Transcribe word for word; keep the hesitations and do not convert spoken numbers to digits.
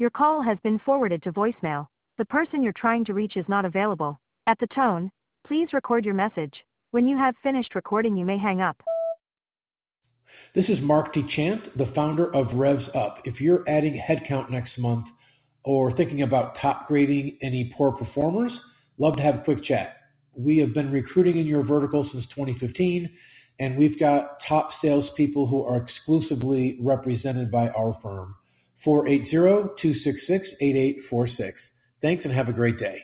Your call has been forwarded to voicemail. The person you're trying to reach is not available. At the tone, please record your message. When you have finished recording, you may hang up. This is Mark DeChant, the founder of Revs Up. If you're adding headcount next month or thinking about top grading any poor performers, love to have a quick chat. We have been recruiting in your vertical since twenty fifteen, and we've got top salespeople who are exclusively represented by our firm. four eight zero, two six six, eight eight four six. Thanks and have a great day.